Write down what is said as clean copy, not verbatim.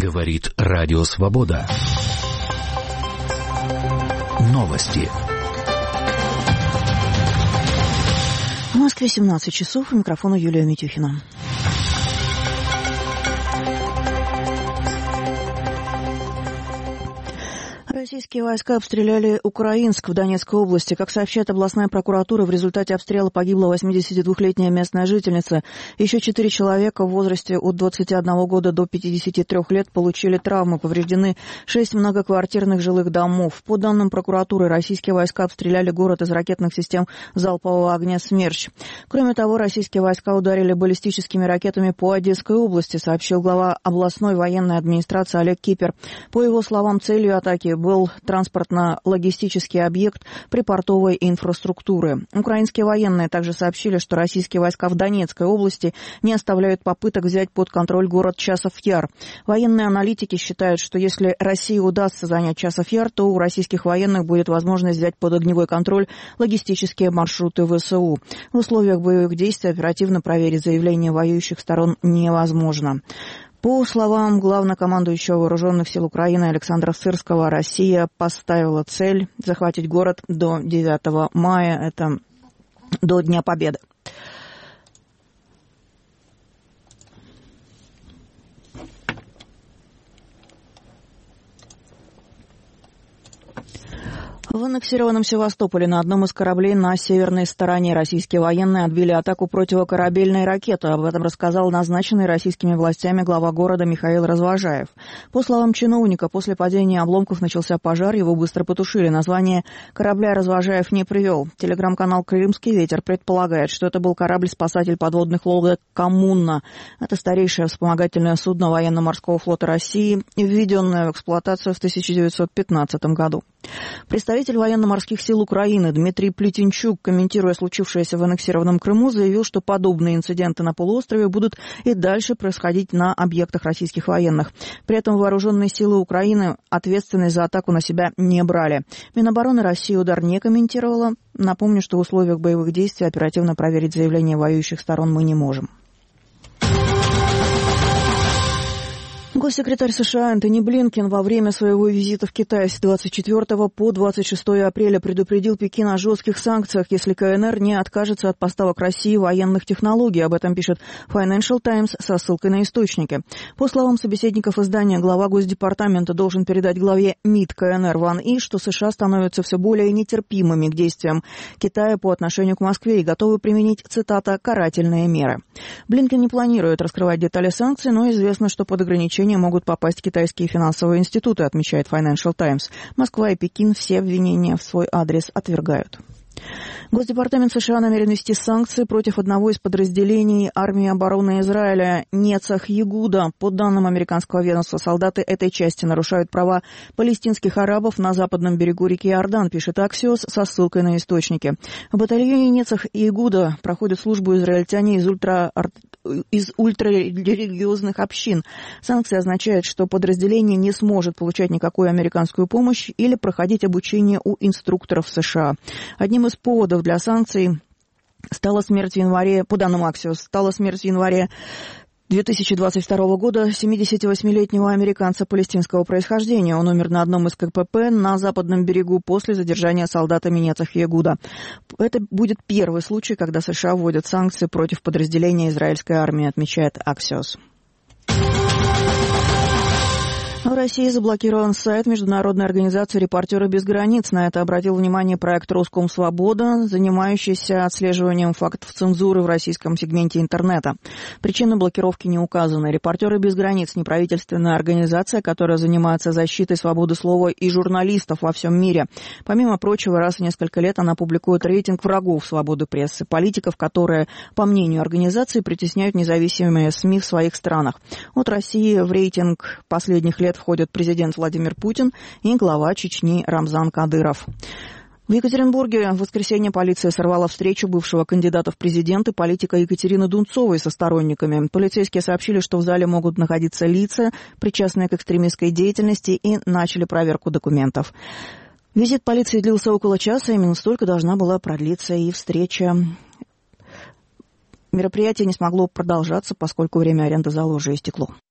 Говорит Радио Свобода. Новости. В Москве 17 часов. У микрофона Юлия Митюхина. Российские войска обстреляли Украинск в Донецкой области. Как сообщает областная прокуратура, в результате обстрела погибла 82-летняя местная жительница. Еще 4 человека в возрасте от 21 года до 53 лет получили травмы. Повреждены 6 многоквартирных жилых домов. По данным прокуратуры, российские войска обстреляли город из ракетных систем залпового огня «Смерч». Кроме того, российские войска ударили баллистическими ракетами по Одесской области, сообщил глава областной военной администрации Олег Кипер. По его словам, целью атаки был транспортно-логистический объект припортовой инфраструктуры. Украинские военные также сообщили, что российские войска в Донецкой области не оставляют попыток взять под контроль город Часов-Яр. Военные аналитики считают, что если России удастся занять Часов-Яр, то у российских военных будет возможность взять под огневой контроль логистические маршруты ВСУ. В условиях боевых действий оперативно проверить заявления воюющих сторон невозможно. По словам главнокомандующего Вооруженных сил Украины Александра Сырского, Россия поставила цель захватить город до 9 мая, это до Дня Победы. В аннексированном Севастополе на одном из кораблей на северной стороне российские военные отбили атаку противокорабельной ракеты. Об этом рассказал назначенный российскими властями глава города Михаил Развожаев. По словам чиновника, после падения обломков начался пожар, его быстро потушили. Название корабля Развожаев не привел. Телеграм-канал «Крымский ветер» предполагает, что это был корабль-спасатель подводных лодок «Коммуна». Это старейшее вспомогательное судно военно-морского флота России, введенное в эксплуатацию в 1915 году. Представитель военно-морских сил Украины Дмитрий Плетенчук, комментируя случившееся в аннексированном Крыму, заявил, что подобные инциденты на полуострове будут и дальше происходить на объектах российских военных. При этом вооруженные силы Украины ответственность за атаку на себя не брали. Минобороны России удар не комментировала. Напомню, что в условиях боевых действий оперативно проверить заявления воюющих сторон мы не можем. Госсекретарь США Энтони Блинкен во время своего визита в Китай с 24 по 26 апреля предупредил Пекин о жестких санкциях, если КНР не откажется от поставок России военных технологий. Об этом пишет Financial Times со ссылкой на источники. По словам собеседников издания, глава Госдепартамента должен передать главе МИД КНР Ван И, что США становятся все более нетерпимыми к действиям Китая по отношению к Москве и готовы применить, цитата, «карательные меры». Блинкен не планирует раскрывать детали санкций, но известно, что под ограничения могут попасть китайские финансовые институты, отмечает Financial Times. Москва и Пекин все обвинения в свой адрес отвергают. Госдепартамент США намерен ввести санкции против одного из подразделений армии обороны Израиля Нецах Ягуда. По данным американского ведомства, солдаты этой части нарушают права палестинских арабов на западном берегу реки Иордан, пишет Axios со ссылкой на источники. В батальоне Нецах Ягуда проходят службу израильтяне из ультрарелигиозных общин. Санкции означают, что подразделение не сможет получать никакую американскую помощь или проходить обучение у инструкторов США. Одним из поводов для санкций стала смерть в январе, по данным Axios, 2022 года 78-летнего американца палестинского происхождения. Он умер на одном из КПП на западном берегу после задержания солдатами Нецах Ягуда. Это будет первый случай, когда США вводят санкции против подразделения израильской армии, отмечает Axios. В России заблокирован сайт международной организации «Репортеры без границ». На это обратил внимание проект «Роскомсвобода», занимающийся отслеживанием фактов цензуры в российском сегменте интернета. Причины блокировки не указаны. «Репортеры без границ» – неправительственная организация, которая занимается защитой свободы слова и журналистов во всем мире. Помимо прочего, раз в несколько лет она публикует рейтинг врагов свободы прессы, политиков, которые, по мнению организации, притесняют независимые СМИ в своих странах. От России в рейтинг последних лет входят президент Владимир Путин и глава Чечни Рамзан Кадыров. В Екатеринбурге в воскресенье полиция сорвала встречу бывшего кандидата в президенты политика Екатерины Дунцовой со сторонниками. Полицейские сообщили, что в зале могут находиться лица, причастные к экстремистской деятельности, и начали проверку документов. Визит полиции длился около часа, именно столько должна была продлиться и встреча. Мероприятие не смогло продолжаться, поскольку время аренды зала уже истекло.